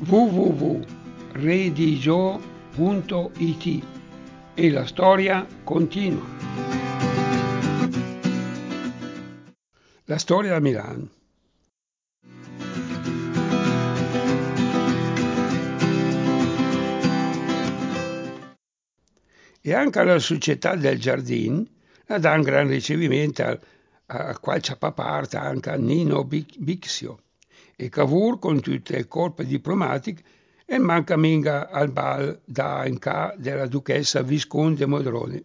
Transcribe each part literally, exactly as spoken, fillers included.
w w w punto redigio punto it e la storia continua. La storia da Milano. E anche alla società del Giardin ha dato un gran ricevimento a, a qual ciapaparta anche a Nino Bixio e Cavour con tutto il corpo diplomatico e manca minga al bal da in ca della duchessa Visconde Modrone.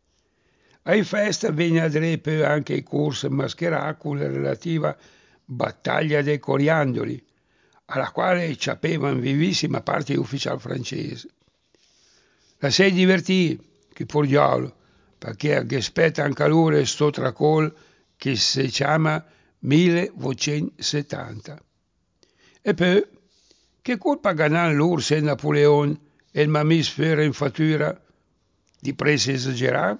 Ai festa venne a drepe anche i corsi mascherati con la relativa battaglia dei coriandoli, alla quale sapevano vivissima parte ufficiale francese. La sei divertì, che por diavolo, perché aspetta anche a loro sto tracol che si chiama milleottocentosettanta. E poi, che colpa ganano loro se Napoleone e il mammifero in fattura di prese esagerare?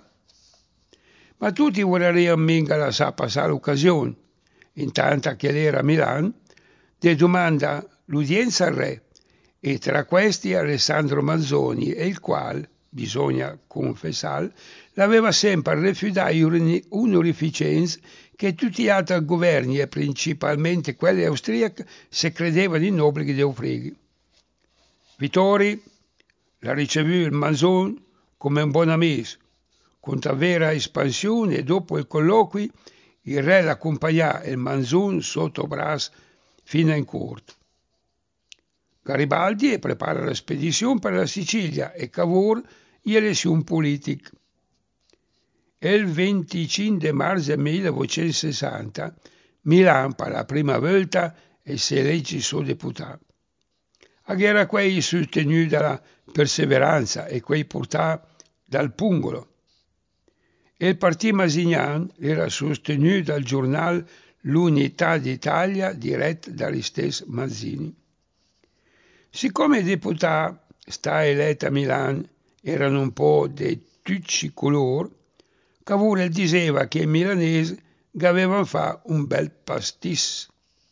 Ma tutti vorrebbero minga lasciare passare l'occasione, intanto che era a Milano, di domanda l'udienza al re, e tra questi Alessandro Manzoni, e il quale, bisogna confessare, l'aveva sempre rifiutato un'onorificenza che tutti gli altri governi, e principalmente quelli austriaci, si credevano in obblighi di offrire. Vittori la ricevù il Manzoni come un buon amico, con vera espansione, e dopo il colloquio il re l'accompagnò il Manzoni sotto braccio fino in corte. Garibaldi prepara la spedizione per la Sicilia e Cavour gli elezioni politiche. Il venticinque marzo milleottocentosessanta Milano per la prima volta si elegge suo deputato. A era quei sostenuti dalla perseveranza e quei portati dal pungolo. Il partito Masignan era sostenuto dal giornale L'Unità d'Italia diretto dagli stessi Mazzini. Siccome i deputati sta eletti a Milano erano un po' di tutti colori, Cavour diceva che i milanesi avevano fatto un bel pastis.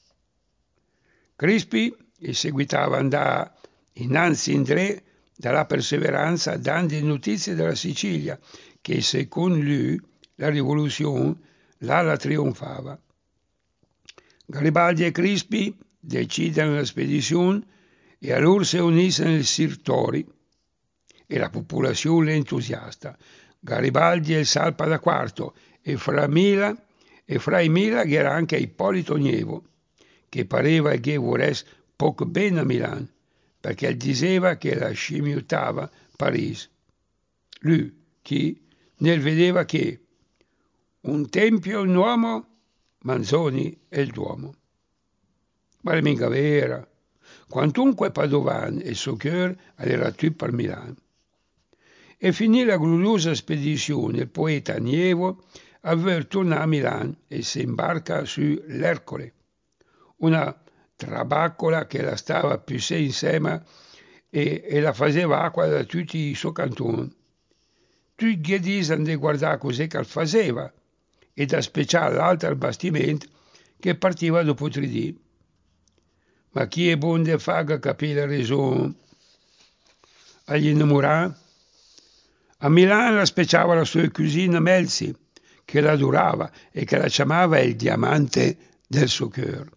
Crispi seguitava andare innanzi in tre dalla perseveranza dando notizie della Sicilia, che secondo lui la rivoluzione là la trionfava. Garibaldi e Crispi decidono la spedizione e a loro si uniscono il Sirtori e la popolazione entusiasta. Garibaldi e il salpa da quarto e fra, Mila, e fra i Mila era anche Ippolito Nievo, che pareva che volesse poco bene a Milano, perché diceva che la scimmiottava Parigi. Lui, che nel vedeva che un tempio è un uomo, Manzoni è il Duomo. Ma è mica vera. Quantunque Padovan e suo cœur era tutto per Milano. E finì la gloriosa spedizione, il poeta Nievo aveva tornato a Milano e si imbarca su l'Ercole, una trabaccola che la stava più sé insieme e, e la faceva acqua da tutti i suoi cantoni. Tutti gli disano di guardare cos'è che faceva e da speciale l'altro bastimento che partiva dopo tre dì. Ma chi è buon di fare capire la ragione agli innamorati? A Milano aspettava la sua cugina Melzi, che la adorava e che la chiamava il diamante del suo cœur.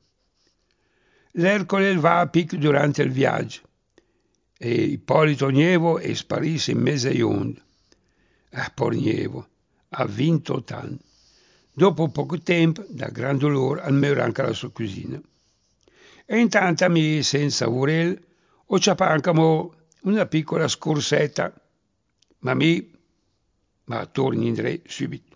L'Ercole va a pic durante il viaggio e Ippolito Nievo è sparito in mezzo ai onde. Ah, por Nievo, ha vinto tanto. Dopo poco tempo, da gran dolore, almeno anche la sua cugina. E intanto a me, senza vorel, ho ciapancamo una piccola scorsetta, ma mi, ma torni in subito.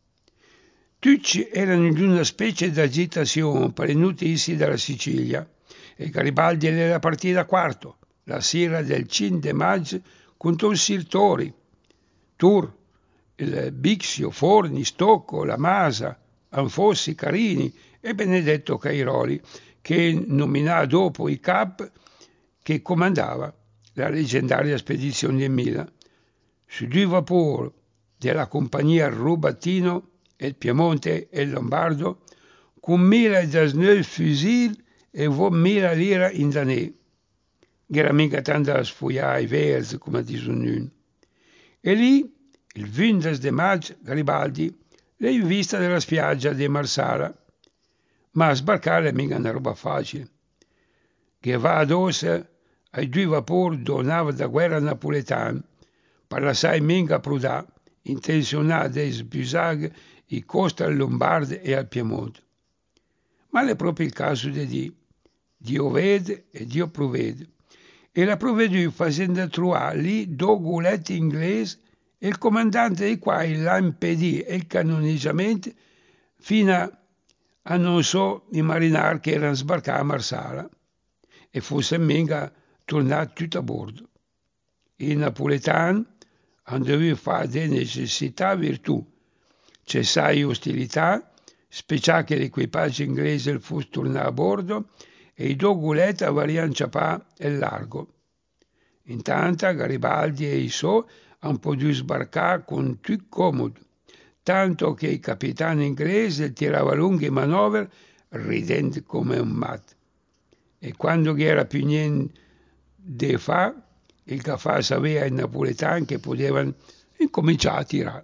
Tutti erano in una specie di agitazione per le notizie dalla Sicilia e Garibaldi era partito da quarto, la sera del cinque maggio, contro il Sirtori, Tur, il Bixio, Forni, Stocco, La Masa, Anfossi, Carini e Benedetto Cairoli, che nominò dopo i cap che comandava la leggendaria spedizione di Mila. Su due vapori della compagnia Rubattino, il Piemonte e il Lombardo, con mille diciannove fucili e mille lire in danè. era mica tanto a sfogliare i versi come dicono noi. E lì, il ventuno di maggio, Garibaldi l'ha in vista della spiaggia di Marsala, ma sbarcare mica una roba facile, che va addosso ai due vapori donati da guerra napoletana, per lasciare mica prudà, intenzionato di sbusare i costi al Lombardo e al Piemonte. Ma è proprio il caso di dire, Dio vede e Dio provvede. E la provveduto facendo trovare lì due goletti inglesi e il comandante dei quali l'ha impedito il cannoneggiamento fino a, a non so i marinai che erano sbarcati a Marsala e fosse mica tornati tutti a bordo. I napoletani hanno dovuto fare di necessità virtù, cessare ostilità, speciare che l'equipaggio inglese fosse tornato a bordo e i due goletti avevano inciampato il largo. Intanto Garibaldi e i suoi hanno potuto sbarcare con tutto comodo, tanto che il capitano inglese tirava lunghe manovre ridendo come un matto. E quando era più niente da fare, il caffè sapeva ai napoletani che potevano incominciare a tirare.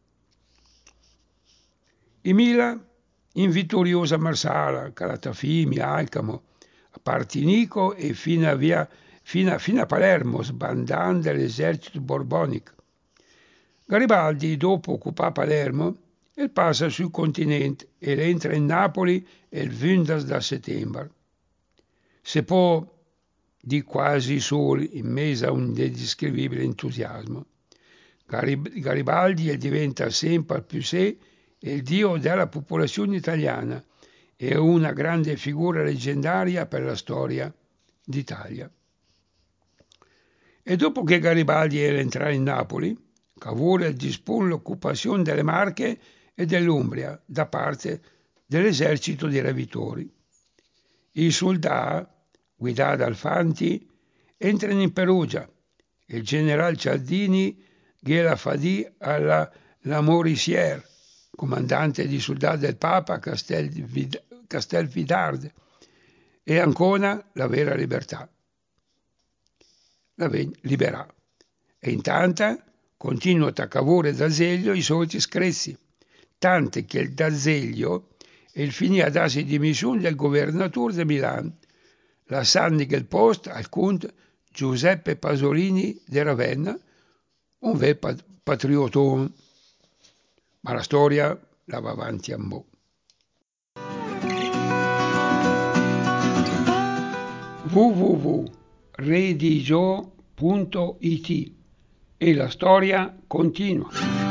I Mila in vittoriosa Marsala, Calatafimi, Alcamo, a Partinico e fino a, via, fino a, fino a Palermo, sbandando l'esercito borbonico. Garibaldi, dopo occupare Palermo, e passa sul continente e entra in Napoli il ventuno di settembre. Se può di quasi soli in mezzo a un indescrivibile entusiasmo. Garibaldi diventa sempre più sé il dio della popolazione italiana e una grande figura leggendaria per la storia d'Italia. E dopo che Garibaldi era entrato in Napoli, Cavour dispone l'occupazione delle Marche e dell'Umbria da parte dell'esercito dei Revitori. I soldati, guidati da Alfanti, entrano in Perugia. Il generale Cialdini gliela fa di alla Lamoricière, comandante di soldati del Papa a Castelfidardo, e Ancona la vera libertà. La liberà. E intanto continua a Cavour e d'Azeglio i soliti screzi, tanto che il d'Azeglio il finì a darsi dimissione del governatore di Milano, lasciando il posto al conte Giuseppe Pasolini di Ravenna, un vero patriotone. Ma la storia la va avanti a mo'. w w w punto redigio punto it e la storia continua.